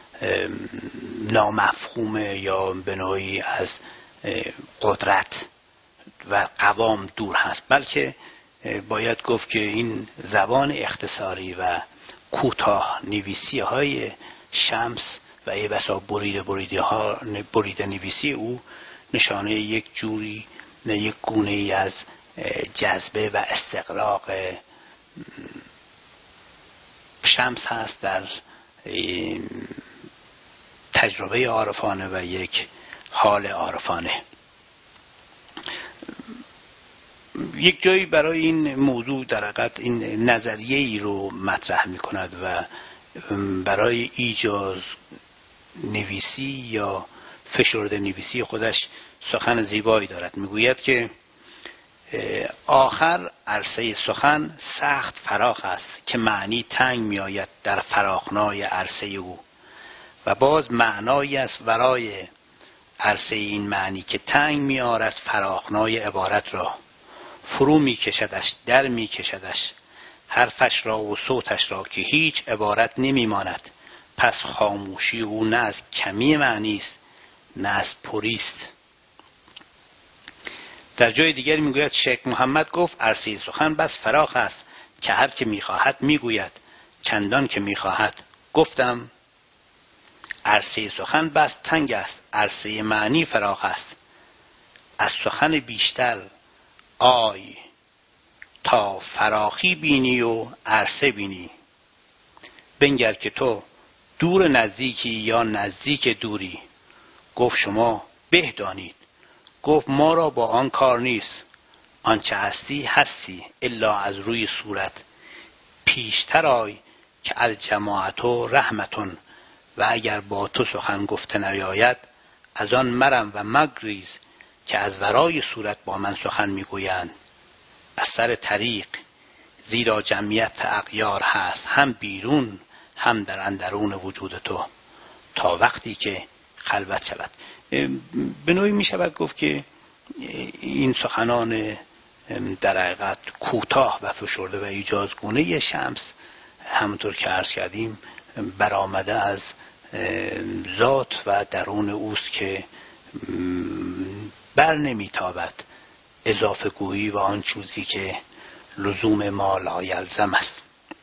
نامفهومه یا به نوعی از قدرت و قوام دور هست، بلکه باید گفت که این زبان اختصاری و کوتاه نویسی های شمس و ای بسا بریده بریده ها بریده نویسی او نشانه یک جوری نه یک گونه ای از جذبه و استقراق شمس هست در تجربه عارفانه و یک حال عارفانه. یک جایی برای این موضوع در حقیقت این نظریه ای رو مطرح می کند و برای ایجاز نویسی یا فشرده نویسی خودش سخن زیبایی دارد. می گوید که آخر عرصه سخن سخت فراخ است که معنی تنگ می آید در فراخنای عرصه او و باز معنایی است ورای عرصه این معنی که تنگ می آرد فراخنای عبارت را، فرو می کشدش، در می کشدش حرفش را و صوتش را که هیچ عبارت نمی ماند. پس خاموشی او نه از کمی معنی است نه از پری است. در جای دیگر می گوید شیخ محمد گفت عرصه سخن بس فراخ است که هر که می خواهد می گوید چندان که می خواهد. گفتم عرصه سخن بس تنگ است، عرصه معنی فراخ است. از سخن بیشتر آی تا فراخی بینی و عرصه بینی. بنگر که تو دور نزدیکی یا نزدیک دوری. گفت شما به دانید. گفت ما را با آن کار نیست. آنچه هستی هستی الا از روی صورت. پیشتر آی که الجماعت رحمتون، و اگر با تو سخن گفته نیاید از آن مرم و مگریز که از ورای صورت با من سخن میگویند. از سر طریق، زیرا جمعیت اغیار هست هم بیرون هم در اندرون وجود تو، تا وقتی که خلوت شود. به نوعی می شود گفت که این سخنان در حقیقت کوتاه و فشرده و ایجازگونه شمس همونطور که عرض کردیم برآمده از ذات و درون اوست که بر نمیتابد اضافه گویی و آن چیزی که لزوم ما لا یلزم است.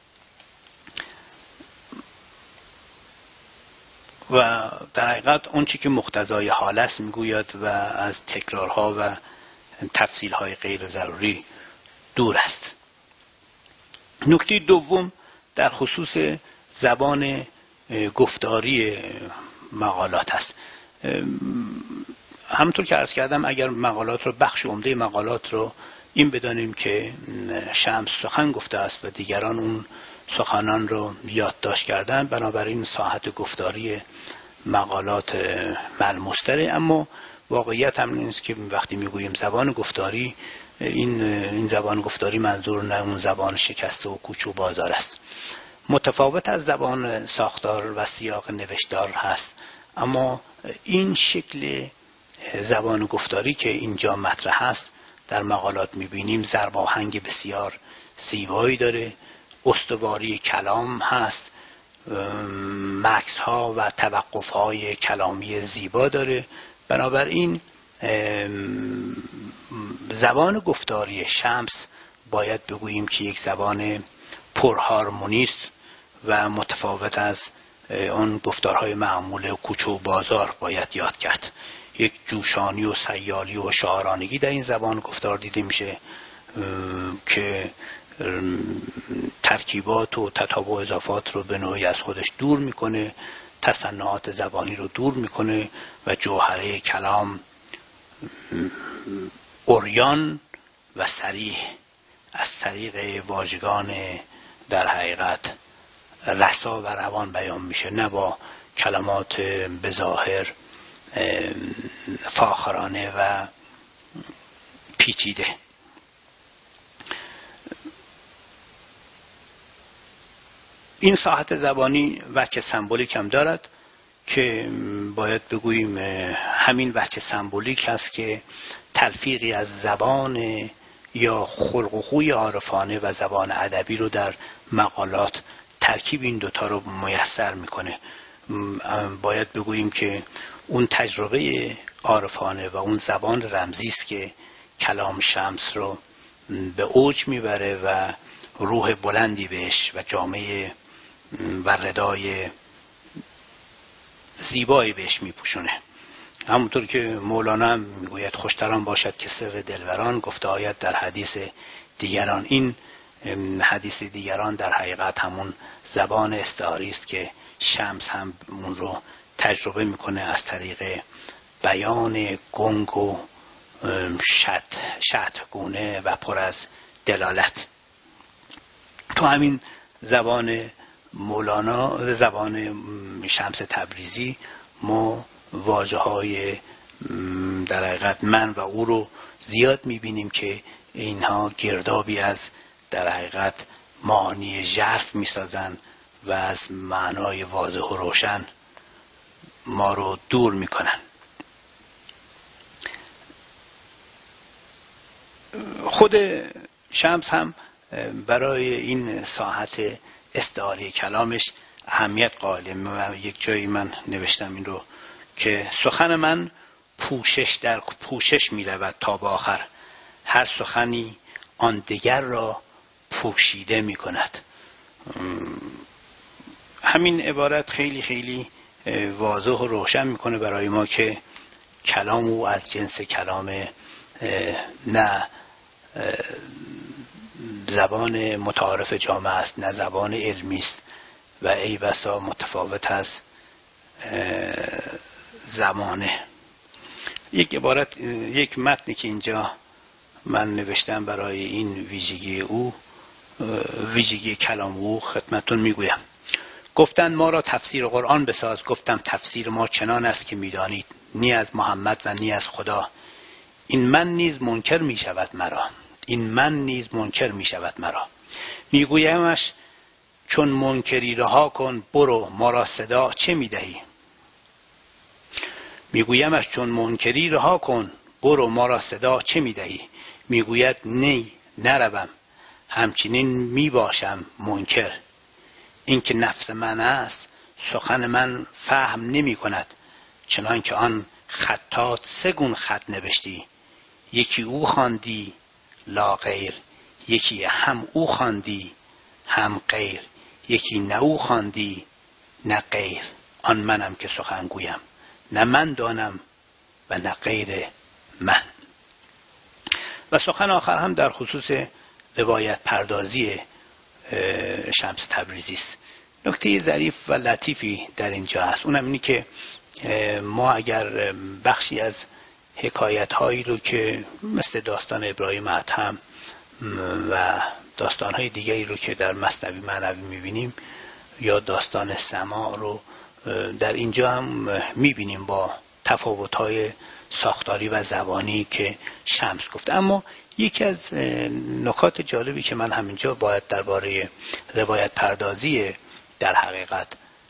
و در حقیقت اون چی که مقتضای حال است میگوید و از تکرارها و تفصیلهای غیر ضروری دور است. نکته دوم در خصوص زبان گفتاری مقالات است. همونطور که عرض کردم اگر مقالات رو بخش عمده مقالات رو این بدانیم که شمس سخن گفته است و دیگران اون سخنان رو یادداشت کردن، بنابراین ساحت گفتاری مقالات ملموس‌تره. اما واقعیت هم نیست که وقتی میگوییم زبان گفتاری این این زبان گفتاری منظور نه اون زبان شکسته و کوچ و بازار است. متفاوت از زبان ساختار و سیاق نوشتار هست، اما این شکل زبان گفتاری که اینجا مطرح است در مقالات میبینیم ضرب آهنگ بسیار زیبایی داره، استواری کلام هست، مکث ها و توقف های کلامی زیبا داره. بنابراین زبان گفتاری شمس باید بگوییم که یک زبان پرهارمونی است و متفاوت از اون گفتارهای معمول کوچه و بازار باید یاد کرد. یک جوشانی و سیالی و شاعرانگی در این زبان گفتار دیده میشه که ترکیبات و تتابع و اضافات رو به نوعی از خودش دور میکنه، تصنعات زبانی رو دور میکنه و جوهره کلام عریان و صریح از طریق واژگان در حقیقت رسا و روان بیان میشه، نه با کلمات به ظاهر فاخرانه و پیچیده. این ساحت زبانی وجه سمبولیک هم دارد که باید بگوییم همین وجه سمبولیک است که تلفیقی از زبان یا خلق و خوی عارفانه و زبان ادبی رو در مقالات ترکیب این دوتا رو میسر میکنه. باید بگوییم که اون تجربه عارفانه و اون زبان رمزی است که کلام شمس رو به اوج میبره و روح بلندی بهش و جامعه و ردای زیبایی بهش میپوشونه. همونطور که مولانا هم میگوید خوشتران باشد که سر دلبران گفته آید در حدیث دیگران. این حدیث دیگران در حقیقت همون زبان استعاری است که شمس هم اون رو تجربه میکنه از طریق بیان گنگ و شطحگونه و پر از دلالت. تو همین زبان مولانا، زبان شمس تبریزی، ما واژه های در حقیقت من و او رو زیاد میبینیم که اینها گردابی از در حقیقت معانی ژرف میسازن و از معنای واضح و روشن ما رو دور میکنن. خود شمس هم برای این ساحت استعاری کلامش اهمیت قائل. یک جایی من نوشتم این رو که سخن من پوشش در پوشش می رود تا به آخر، هر سخنی آن دیگر را پوشیده می کند. همین عبارت خیلی خیلی واضح و روشن میکنه برای ما که کلام او از جنس کلام نه زبان متعارف جامعه است، نه زبان علمی است و ای بسا متفاوت از زمانه. یک عبارت، یک متنی که اینجا من نوشتم برای این ویژگی او، ویژگی کلام او، خدمتتون میگویم. گفتند ما را تفسیر قرآن بساز. گفتم تفسیر ما چنان است که میدانید، نی از محمد و نی از خدا. این من نیز منکر می شود مرا، این من نیز منکر می شود مرا. میگویمش چون منکری رها کن، برو ما را صدا چه می دهی؟ میگویمش چون منکری رها کن، برو ما را صدا چه می دهی؟ میگوید نی نروم، همچنین می باشم منکر. این که نفس من است سخن من فهم نمی کند، چنان که آن خطات سه گون خط نوشتی، یکی او خواندی لا غیر، یکی هم او خواندی هم غیر، یکی نه او خواندی نه غیر. آن منم که سخن گویم، نه من دانم و نه غیر من. و سخن آخر هم در خصوص روایت پردازی شمس تبریزی است. نکته ظریف و لطیفی در اینجا هست، اونم اینی که ما اگر بخشی از حکایت هایی رو که مثل داستان ابراهیم ادهم و داستان های دیگری رو که در مثنوی معنوی میبینیم، یا داستان سماع رو در اینجا هم میبینیم با تفاوت های ساختاری و زبانی که شمس گفت. اما یکی از نکات جالبی که من همینجا باید درباره روایت پردازی در حقیقت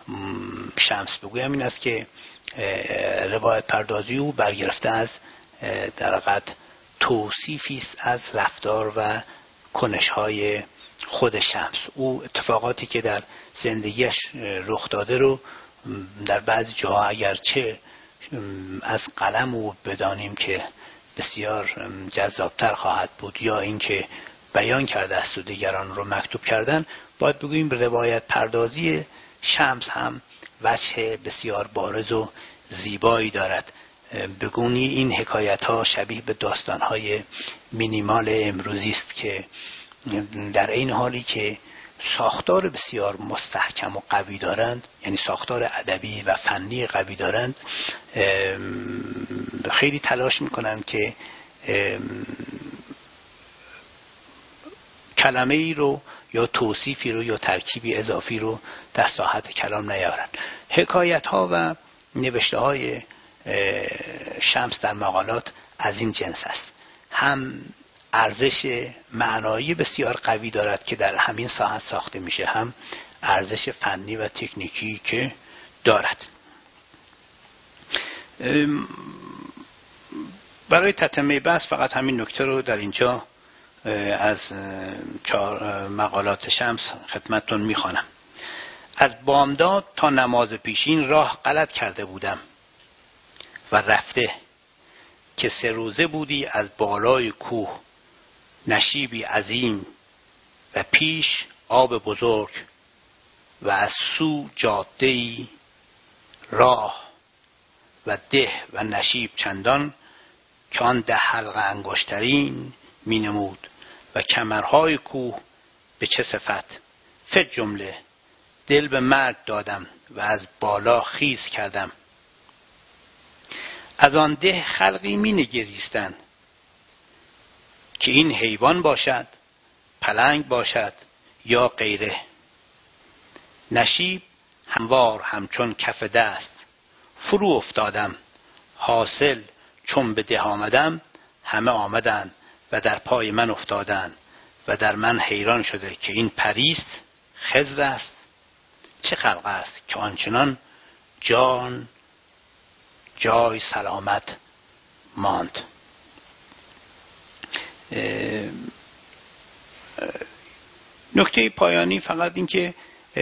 شمس بگویم این است که روایت پردازی او برگرفته از در حقیقت توصیفی است از رفتار و کنش‌های خود شمس. او اتفاقاتی که در زندگیش رخ داده رو در بعضی جاها اگرچه از قلم او بدانیم که بسیار جذابتر خواهد بود، یا اینکه بیان کرده است و دیگران رو مکتوب کردن، باید بگوییم روایت پردازی شمس هم وجه بسیار بارز و زیبایی دارد. بگونی این حکایت ها شبیه به داستان های مینیمال امروزی است که در این حالی که ساختار بسیار مستحکم و قوی دارند، یعنی ساختار ادبی و فنی قوی دارند، خیلی تلاش میکنند که کلمه ای رو یا توصیفی رو یا ترکیبی اضافی رو در ساحت کلام نیارند. حکایت ها و نوشته های شمس در مقالات از این جنس است. هم ارزش معنایی بسیار قوی دارد که در همین ساحت ساخته میشه، هم ارزش فنی و تکنیکی که دارد. برای تتمه بحث فقط همین نکته رو در اینجا از چهار مقالات شمس خدمتتون میخوانم. از بامداد تا نماز پیشین راه غلط کرده بودم و رفته، که سه روزه بودی از بالای کوه، نشیبی عظیم و پیش آب بزرگ، و از سو جاده‌ای راه و ده و نشیب چندان که آن ده حلقه انگشترین می نمود، و کمرهای کوه به چه صفت. فی جمله دل به مرگ دادم و از بالا خیز کردم. از آن ده خلقی می نگریستند که این حیوان باشد، پلنگ باشد یا غیره. نشیب هموار همچون کف دست فرو افتادم. حاصل چون به ده آمدم، همه آمدند و در پای من افتادند و در من حیران شده که این پریست، خضر است، چه خلق است که آنچنان جان جای سلامت ماند. نکته پایانی فقط این که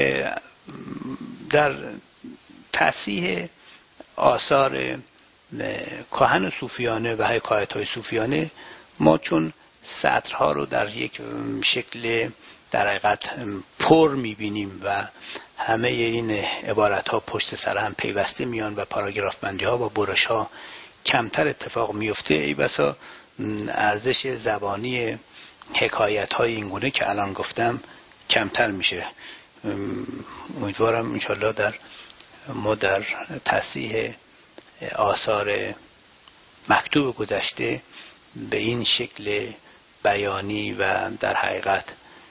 در تصحیح آثار کهن صوفیانه و حکایت‌های صوفیانه ما چون سطرها رو در یک شکل در حقیقت پر می‌بینیم و همه این عبارت‌ها پشت سر هم پیوسته میان و پاراگراف بندی‌ها و برش‌ها کمتر اتفاق میفته، ای بسا ارزش زبانی حکایت‌های اینگونه که الان گفتم کمتر میشه. امیدوارم انشالله در ما در تصحیح آثار مکتوب گذشته به این شکل بیانی و در حقیقت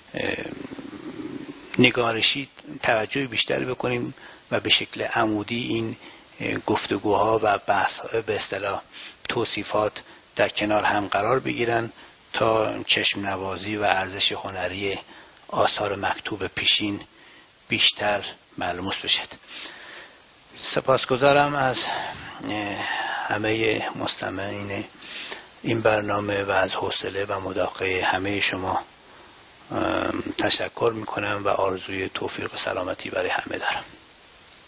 نگارشی توجه بیشتری بکنیم و به شکل عمودی این گفتگوها و بحث به اصطلاح توصیفات در کنار هم قرار بگیرن تا چشم نوازی و ارزش هنری آثار مکتوب پیشین بیشتر ملموس بشد. سپاسگزارم از همه مستمعین این برنامه و از حوصله و مداقه همه شما تشکر میکنم و آرزوی توفیق و سلامتی برای همه دارم.